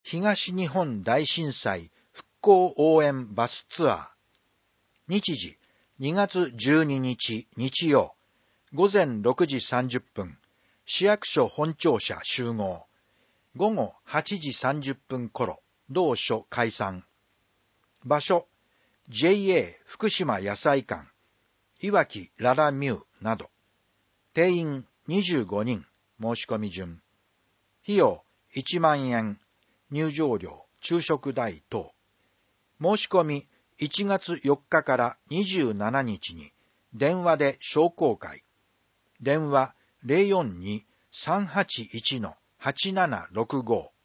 東日本大震災復興応援バスツアー。日時、2月12日日曜、午前6時30分、市役所本庁舎集合。午後8時30分頃、同所解散。場所、JA 福島野菜館、いわきララミューなど。定員25人、申し込み順。費用1万円、入場料、昼食代等。申し込み1月4日から27日に電話で商工会。電話 042-381-8765